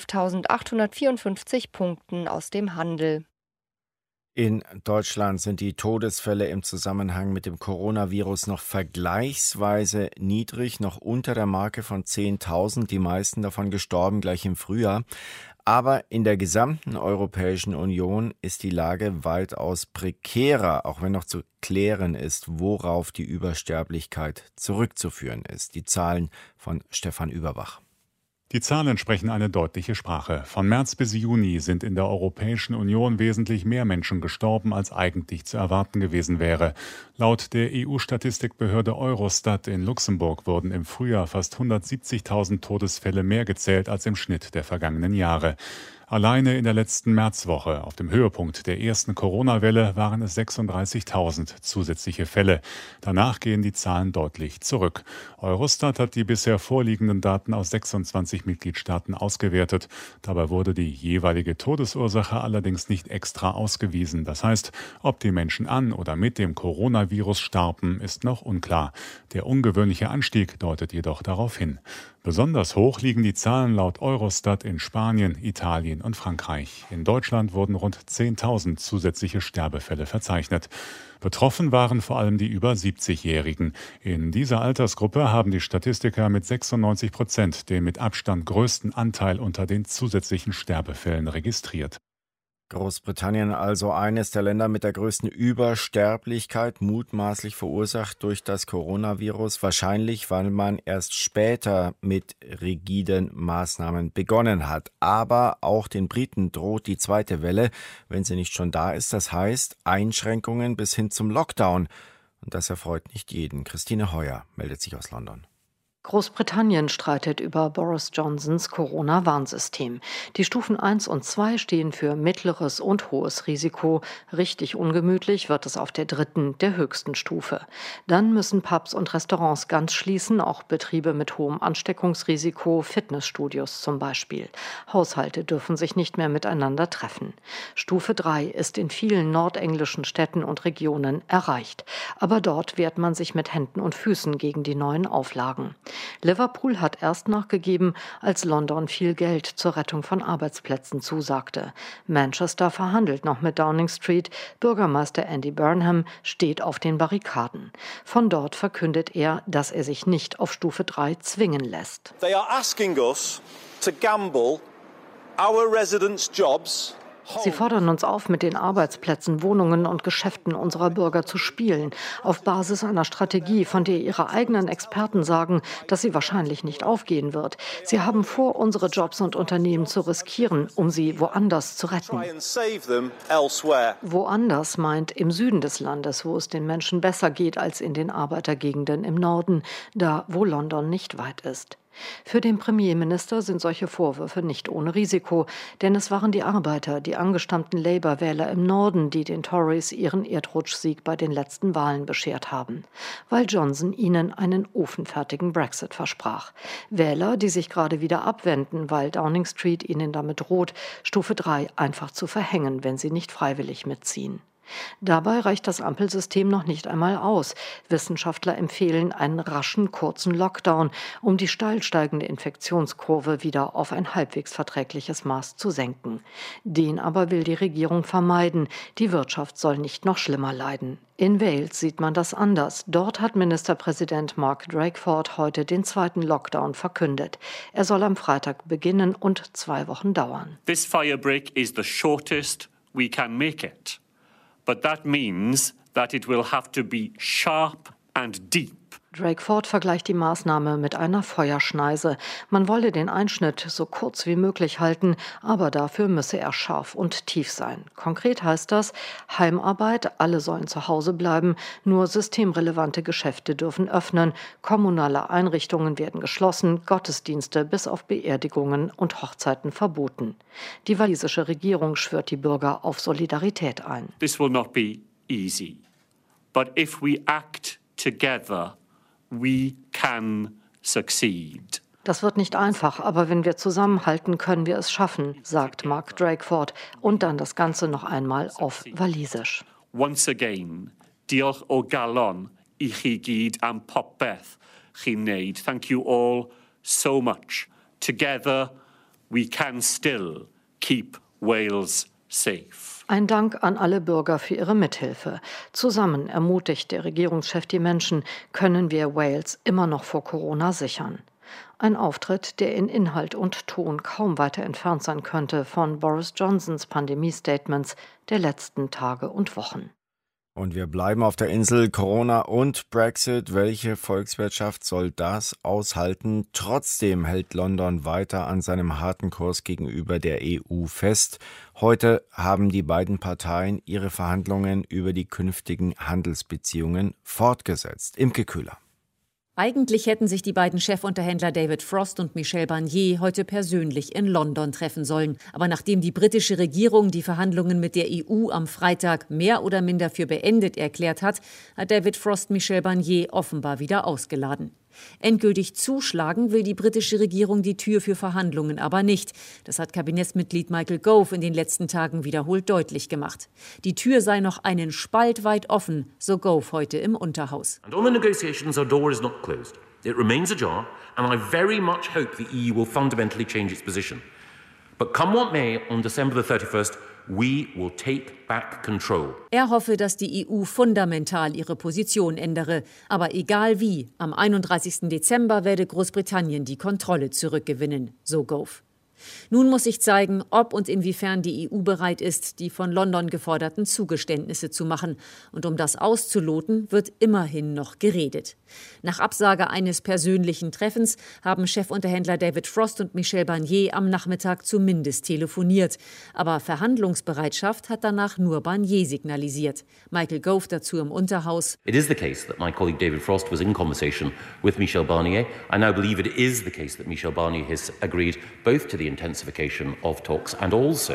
12.854 Punkten aus dem Handel. In Deutschland sind die Todesfälle im Zusammenhang mit dem Coronavirus noch vergleichsweise niedrig, noch unter der Marke von 10.000, die meisten davon gestorben gleich im Frühjahr. Aber in der gesamten Europäischen Union ist die Lage weitaus prekärer, auch wenn noch zu klären ist, worauf die Übersterblichkeit zurückzuführen ist. Die Zahlen von Stefan Überbach. Die Zahlen sprechen eine deutliche Sprache. Von März bis Juni sind in der Europäischen Union wesentlich mehr Menschen gestorben, als eigentlich zu erwarten gewesen wäre. Laut der EU-Statistikbehörde Eurostat in Luxemburg wurden im Frühjahr fast 170.000 Todesfälle mehr gezählt als im Schnitt der vergangenen Jahre. Alleine in der letzten Märzwoche, auf dem Höhepunkt der ersten Corona-Welle, waren es 36.000 zusätzliche Fälle. Danach gehen die Zahlen deutlich zurück. Eurostat hat die bisher vorliegenden Daten aus 26 Mitgliedstaaten ausgewertet. Dabei wurde die jeweilige Todesursache allerdings nicht extra ausgewiesen. Das heißt, ob die Menschen an oder mit dem Coronavirus starben, ist noch unklar. Der ungewöhnliche Anstieg deutet jedoch darauf hin. Besonders hoch liegen die Zahlen laut Eurostat in Spanien, Italien und Frankreich. In Deutschland wurden rund 10.000 zusätzliche Sterbefälle verzeichnet. Betroffen waren vor allem die über 70-Jährigen. In dieser Altersgruppe haben die Statistiker mit 96% den mit Abstand größten Anteil unter den zusätzlichen Sterbefällen registriert. Großbritannien also eines der Länder mit der größten Übersterblichkeit, mutmaßlich verursacht durch das Coronavirus. Wahrscheinlich, weil man erst später mit rigiden Maßnahmen begonnen hat. Aber auch den Briten droht die zweite Welle, wenn sie nicht schon da ist. Das heißt Einschränkungen bis hin zum Lockdown. Und das erfreut nicht jeden. Christine Heuer meldet sich aus London. Großbritannien streitet über Boris Johnsons Corona-Warnsystem. Die Stufen 1 und 2 stehen für mittleres und hohes Risiko. Richtig ungemütlich wird es auf der dritten, der höchsten Stufe. Dann müssen Pubs und Restaurants ganz schließen, auch Betriebe mit hohem Ansteckungsrisiko, Fitnessstudios zum Beispiel. Haushalte dürfen sich nicht mehr miteinander treffen. Stufe 3 ist in vielen nordenglischen Städten und Regionen erreicht. Aber dort wehrt man sich mit Händen und Füßen gegen die neuen Auflagen. Liverpool hat erst nachgegeben, als London viel Geld zur Rettung von Arbeitsplätzen zusagte. Manchester verhandelt noch mit Downing Street. Bürgermeister Andy Burnham steht auf den Barrikaden. Von dort verkündet er, dass er sich nicht auf Stufe 3 zwingen lässt. They are asking us to gamble our residents' jobs Sie fordern uns auf, mit den Arbeitsplätzen, Wohnungen und Geschäften unserer Bürger zu spielen, auf Basis einer Strategie, von der ihre eigenen Experten sagen, dass sie wahrscheinlich nicht aufgehen wird. Sie haben vor, unsere Jobs und Unternehmen zu riskieren, um sie woanders zu retten. Woanders meint im Süden des Landes, wo es den Menschen besser geht als in den Arbeitergegenden im Norden, da wo London nicht weit ist. Für den Premierminister sind solche Vorwürfe nicht ohne Risiko, denn es waren die Arbeiter, die angestammten Labour-Wähler im Norden, die den Tories ihren Erdrutschsieg bei den letzten Wahlen beschert haben, weil Johnson ihnen einen ofenfertigen Brexit versprach. Wähler, die sich gerade wieder abwenden, weil Downing Street ihnen damit droht, Stufe 3 einfach zu verhängen, wenn sie nicht freiwillig mitziehen. Dabei reicht das Ampelsystem noch nicht einmal aus. Wissenschaftler empfehlen einen raschen, kurzen Lockdown, um die steil steigende Infektionskurve wieder auf ein halbwegs verträgliches Maß zu senken. Den aber will die Regierung vermeiden. Die Wirtschaft soll nicht noch schlimmer leiden. In Wales sieht man das anders. Dort hat Ministerpräsident Mark Drakeford heute den zweiten Lockdown verkündet. Er soll am Freitag beginnen und 2 Wochen dauern. This firebreak is the shortest we can make it. But that means that it will have to be sharp and deep. Drakeford vergleicht die Maßnahme mit einer Feuerschneise. Man wolle den Einschnitt so kurz wie möglich halten, aber dafür müsse er scharf und tief sein. Konkret heißt das Heimarbeit, alle sollen zu Hause bleiben, nur systemrelevante Geschäfte dürfen öffnen, kommunale Einrichtungen werden geschlossen, Gottesdienste bis auf Beerdigungen und Hochzeiten verboten. Die walisische Regierung schwört die Bürger auf Solidarität ein. This will not be easy, but if we act together, we can succeed. Das wird nicht einfach, aber wenn wir zusammenhalten, können wir es schaffen, sagt Mark Drakeford und dann das Ganze noch einmal auf Walisisch. Once again, diolch o galon I chi gyd am popeth chi'n neud. Thank you all so much. Together we can still keep Wales safe. Ein Dank an alle Bürger für ihre Mithilfe. Zusammen, ermutigt der Regierungschef die Menschen, können wir Wales immer noch vor Corona sichern. Ein Auftritt, der in Inhalt und Ton kaum weiter entfernt sein könnte von Boris Johnsons Pandemie-Statements der letzten Tage und Wochen. Und wir bleiben auf der Insel. Corona und Brexit. Welche Volkswirtschaft soll das aushalten? Trotzdem hält London weiter an seinem harten Kurs gegenüber der EU fest. Heute haben die beiden Parteien ihre Verhandlungen über die künftigen Handelsbeziehungen fortgesetzt. Imke Köhler. Eigentlich hätten sich die beiden Chefunterhändler David Frost und Michel Barnier heute persönlich in London treffen sollen. Aber nachdem die britische Regierung die Verhandlungen mit der EU am Freitag mehr oder minder für beendet erklärt hat, hat David Frost Michel Barnier offenbar wieder ausgeladen. Endgültig zuschlagen will die britische Regierung die Tür für Verhandlungen aber nicht. Das hat Kabinettsmitglied Michael Gove in den letzten Tagen wiederholt deutlich gemacht. Die Tür sei noch einen Spalt weit offen, so Gove heute im Unterhaus. And on the negotiations, our door is not closed. It remains ajar, and I very much hope the EU will fundamentally change its position. But come what may, on December the 31st, we will take back control. Er hoffe, dass die EU fundamental ihre Position ändere. Aber egal wie, am 31. Dezember werde Großbritannien die Kontrolle zurückgewinnen, so Gove. Nun muss sich zeigen, ob und inwiefern die EU bereit ist, die von London geforderten Zugeständnisse zu machen. Und um das auszuloten, wird immerhin noch geredet. Nach Absage eines persönlichen Treffens haben Chefunterhändler David Frost und Michel Barnier am Nachmittag zumindest telefoniert. Aber Verhandlungsbereitschaft hat danach nur Barnier signalisiert. Michael Gove dazu im Unterhaus. It is the case that my colleague David Frost was in conversation with Michel Barnier. I now believe it is the case that Michel Barnier has agreed both to the intensification of talks and also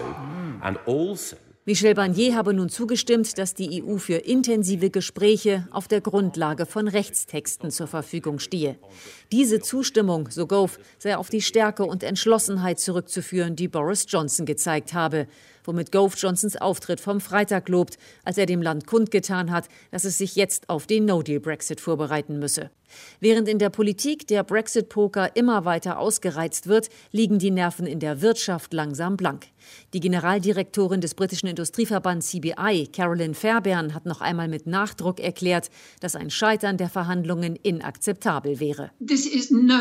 Michel Barnier habe nun zugestimmt, dass die EU für intensive Gespräche auf der Grundlage von Rechtstexten zur Verfügung stehe. Diese Zustimmung, so Gove, sei auf die Stärke und Entschlossenheit zurückzuführen, die Boris Johnson gezeigt habe, womit Gove Johnsons Auftritt vom Freitag lobt, als er dem Land kundgetan hat, dass es sich jetzt auf den No-Deal-Brexit vorbereiten müsse. Während in der Politik der Brexit-Poker immer weiter ausgereizt wird, liegen die Nerven in der Wirtschaft langsam blank. Die Generaldirektorin des britischen Industrieverbands CBI, Carolyn Fairbairn, hat noch einmal mit Nachdruck erklärt, dass ein Scheitern der Verhandlungen inakzeptabel wäre.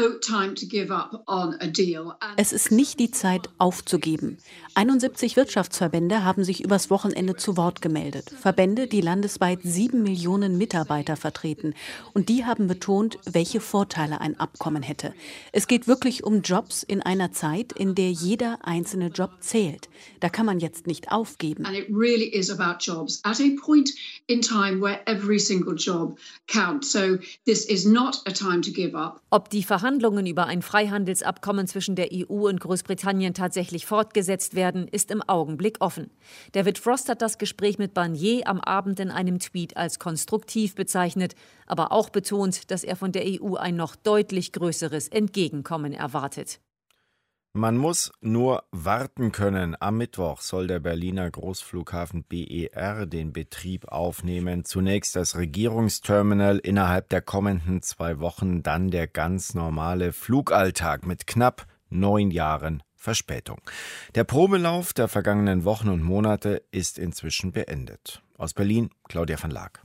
Es ist nicht die Zeit aufzugeben. 71 Wirtschaftsminister Wirtschaftsverbände haben sich übers Wochenende zu Wort gemeldet. Verbände, die landesweit 7 Millionen Mitarbeiter vertreten. Und die haben betont, welche Vorteile ein Abkommen hätte. Es geht wirklich um Jobs in einer Zeit, in der jeder einzelne Job zählt. Da kann man jetzt nicht aufgeben. And it really is about jobs at a point in time where every single job counts. So this is not a time to give up. Ob die Verhandlungen über ein Freihandelsabkommen zwischen der EU und Großbritannien tatsächlich fortgesetzt werden, ist im Augenblick offen. David Frost hat das Gespräch mit Barnier am Abend in einem Tweet als konstruktiv bezeichnet, aber auch betont, dass er von der EU ein noch deutlich größeres Entgegenkommen erwartet. Man muss nur warten können. Am Mittwoch soll der Berliner Großflughafen BER den Betrieb aufnehmen. Zunächst das Regierungsterminal, innerhalb der kommenden 2 Wochen dann der ganz normale Flugalltag mit knapp 9 Jahren Verspätung. Der Probelauf der vergangenen Wochen und Monate ist inzwischen beendet. Aus Berlin, Claudia van Laak.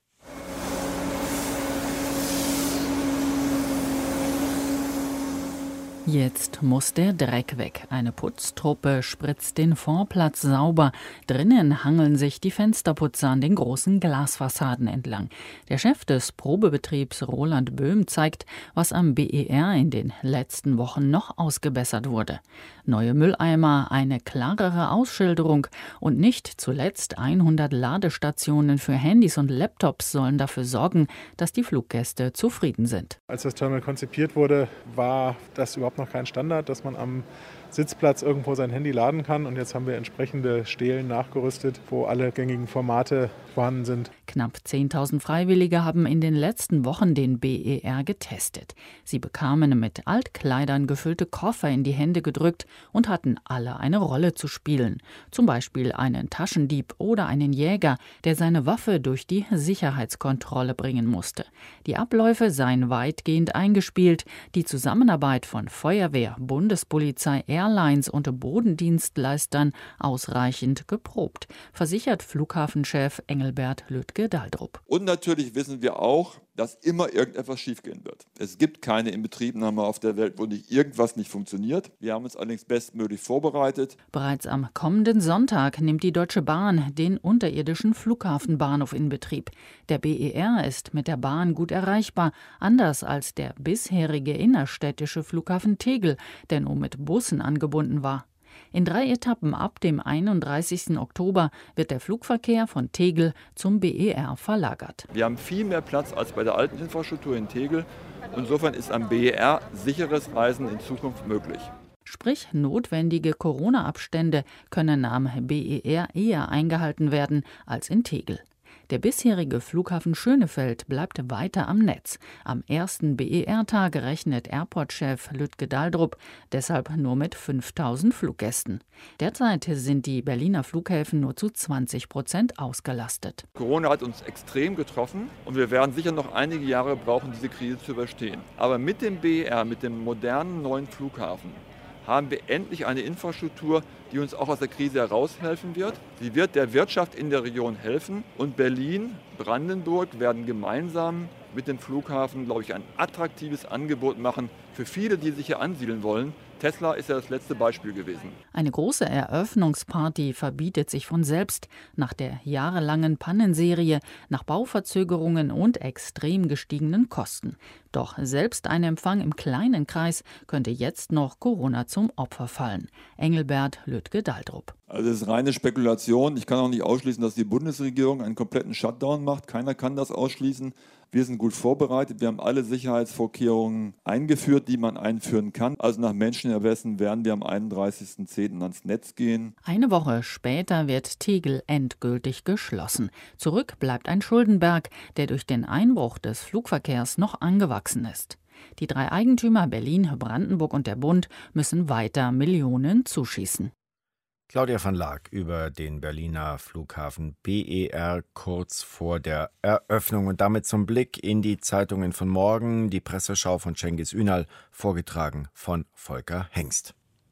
Jetzt muss der Dreck weg. Eine Putztruppe spritzt den Vorplatz sauber. Drinnen hangeln sich die Fensterputzer an den großen Glasfassaden entlang. Der Chef des Probebetriebs, Roland Böhm, zeigt, was am BER in den letzten Wochen noch ausgebessert wurde. Neue Mülleimer, eine klarere Ausschilderung und nicht zuletzt 100 Ladestationen für Handys und Laptops sollen dafür sorgen, dass die Fluggäste zufrieden sind. Als das Terminal konzipiert wurde, war das überhaupt noch kein Standard, dass man am Sitzplatz irgendwo sein Handy laden kann. Und jetzt haben wir entsprechende Stelen nachgerüstet, wo alle gängigen Formate vorhanden sind. Knapp 10.000 Freiwillige haben in den letzten Wochen den BER getestet. Sie bekamen mit Altkleidern gefüllte Koffer in die Hände gedrückt und hatten alle eine Rolle zu spielen. Zum Beispiel einen Taschendieb oder einen Jäger, der seine Waffe durch die Sicherheitskontrolle bringen musste. Die Abläufe seien weitgehend eingespielt. Die Zusammenarbeit von Feuerwehr, Bundespolizei, Airlines und Bodendienstleistern ausreichend geprobt, versichert Flughafenchef Engelbert Lüttke-Daldrup. Und natürlich wissen wir auch, dass immer irgendetwas schiefgehen wird. Es gibt keine Inbetriebnahme auf der Welt, wo nicht irgendwas nicht funktioniert. Wir haben uns allerdings bestmöglich vorbereitet. Bereits am kommenden Sonntag nimmt die Deutsche Bahn den unterirdischen Flughafenbahnhof in Betrieb. Der BER ist mit der Bahn gut erreichbar, anders als der bisherige innerstädtische Flughafen Tegel, der nur mit Bussen angebunden war. In 3 Etappen ab dem 31. Oktober wird der Flugverkehr von Tegel zum BER verlagert. Wir haben viel mehr Platz als bei der alten Infrastruktur in Tegel. Insofern ist am BER sicheres Reisen in Zukunft möglich. Sprich, notwendige Corona-Abstände können am BER eher eingehalten werden als in Tegel. Der bisherige Flughafen Schönefeld bleibt weiter am Netz. Am ersten BER-Tag rechnet Airport-Chef Lüttke-Daldrup deshalb nur mit 5.000 Fluggästen. Derzeit sind die Berliner Flughäfen nur zu 20% ausgelastet. Corona hat uns extrem getroffen und wir werden sicher noch einige Jahre brauchen, diese Krise zu überstehen. Aber mit dem BER, mit dem modernen neuen Flughafen, haben wir endlich eine Infrastruktur, die uns auch aus der Krise heraushelfen wird. Sie wird der Wirtschaft in der Region helfen und Berlin, Brandenburg werden gemeinsam mit dem Flughafen, glaube ich, ein attraktives Angebot machen für viele, die sich hier ansiedeln wollen. Tesla ist ja das letzte Beispiel gewesen. Eine große Eröffnungsparty verbietet sich von selbst. Nach der jahrelangen Pannenserie, nach Bauverzögerungen und extrem gestiegenen Kosten. Doch selbst ein Empfang im kleinen Kreis könnte jetzt noch Corona zum Opfer fallen. Engelbert Lüttke-Daldrup. Also das ist reine Spekulation. Ich kann auch nicht ausschließen, dass die Bundesregierung einen kompletten Shutdown macht. Keiner kann das ausschließen. Wir sind gut vorbereitet. Wir haben alle Sicherheitsvorkehrungen eingeführt, die man einführen kann. Also nach Menschenermessen werden wir am 31.10. ans Netz gehen. Eine Woche später wird Tegel endgültig geschlossen. Zurück bleibt ein Schuldenberg, der durch den Einbruch des Flugverkehrs noch angewachsen ist. Die 3 Eigentümer Berlin, Brandenburg und der Bund müssen weiter Millionen zuschießen. Claudia van Laak über den Berliner Flughafen BER kurz vor der Eröffnung und damit zum Blick in die Zeitungen von morgen. Die Presseschau von Cengiz Ünal, vorgetragen von Volker Hengst.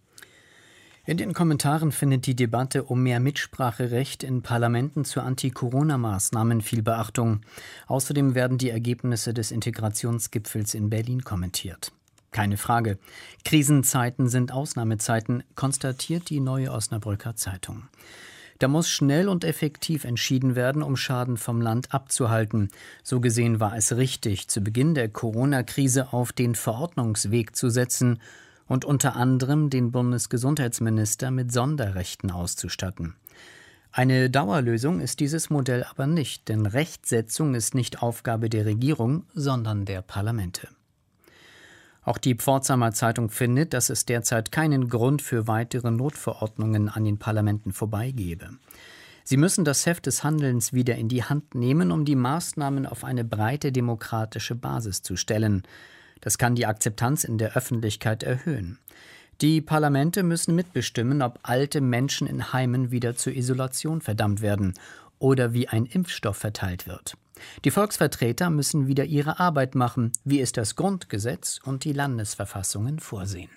In den Kommentaren findet die Debatte um mehr Mitspracherecht in Parlamenten zu Anti-Corona-Maßnahmen viel Beachtung. Außerdem werden die Ergebnisse des Integrationsgipfels in Berlin kommentiert. Keine Frage. Krisenzeiten sind Ausnahmezeiten, konstatiert die Neue Osnabrücker Zeitung. Da muss schnell und effektiv entschieden werden, um Schaden vom Land abzuhalten. So gesehen war es richtig, zu Beginn der Corona-Krise auf den Verordnungsweg zu setzen und unter anderem den Bundesgesundheitsminister mit Sonderrechten auszustatten. Eine Dauerlösung ist dieses Modell aber nicht, denn Rechtsetzung ist nicht Aufgabe der Regierung, sondern der Parlamente. Auch die Pforzheimer Zeitung findet, dass es derzeit keinen Grund für weitere Notverordnungen an den Parlamenten vorbeigebe. Sie müssen das Heft des Handelns wieder in die Hand nehmen, um die Maßnahmen auf eine breite demokratische Basis zu stellen. Das kann die Akzeptanz in der Öffentlichkeit erhöhen. Die Parlamente müssen mitbestimmen, ob alte Menschen in Heimen wieder zur Isolation verdammt werden oder wie ein Impfstoff verteilt wird. Die Volksvertreter müssen wieder ihre Arbeit machen, wie es das Grundgesetz und die Landesverfassungen vorsehen.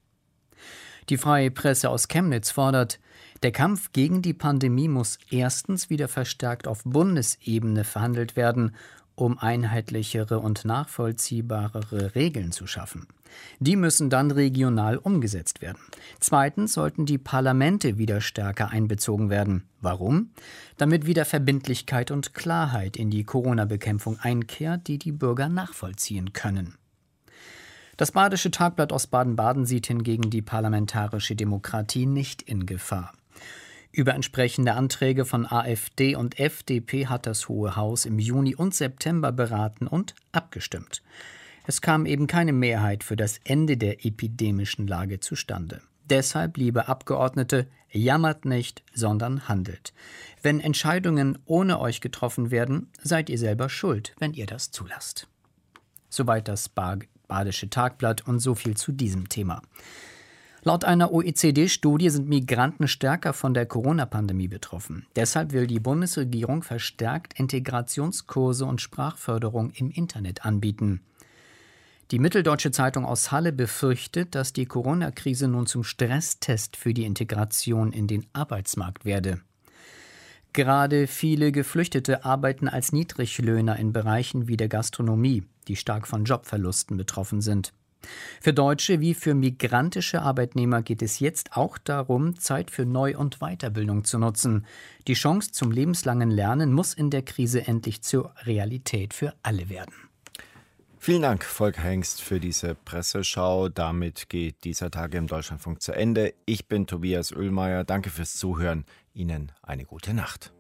Die Freie Presse aus Chemnitz fordert, der Kampf gegen die Pandemie muss erstens wieder verstärkt auf Bundesebene verhandelt werden, um einheitlichere und nachvollziehbarere Regeln zu schaffen. Die müssen dann regional umgesetzt werden. Zweitens sollten die Parlamente wieder stärker einbezogen werden. Warum? Damit wieder Verbindlichkeit und Klarheit in die Corona-Bekämpfung einkehrt, die die Bürger nachvollziehen können. Das Badische Tagblatt aus Baden-Baden sieht hingegen die parlamentarische Demokratie nicht in Gefahr. Über entsprechende Anträge von AfD und FDP hat das Hohe Haus im Juni und September beraten und abgestimmt. Es kam eben keine Mehrheit für das Ende der epidemischen Lage zustande. Deshalb, liebe Abgeordnete, jammert nicht, sondern handelt. Wenn Entscheidungen ohne euch getroffen werden, seid ihr selber schuld, wenn ihr das zulasst. Soweit das Badische Tagblatt und so viel zu diesem Thema. Laut einer OECD-Studie sind Migranten stärker von der Corona-Pandemie betroffen. Deshalb will die Bundesregierung verstärkt Integrationskurse und Sprachförderung im Internet anbieten. Die Mitteldeutsche Zeitung aus Halle befürchtet, dass die Corona-Krise nun zum Stresstest für die Integration in den Arbeitsmarkt werde. Gerade viele Geflüchtete arbeiten als Niedriglöhner in Bereichen wie der Gastronomie, die stark von Jobverlusten betroffen sind. Für deutsche wie für migrantische Arbeitnehmer geht es jetzt auch darum, Zeit für Neu- und Weiterbildung zu nutzen. Die Chance zum lebenslangen Lernen muss in der Krise endlich zur Realität für alle werden. Vielen Dank, Volker Hengst, für diese Presseschau. Damit geht dieser Tag im Deutschlandfunk zu Ende. Ich bin Tobias Oehlmeier. Danke fürs Zuhören. Ihnen eine gute Nacht.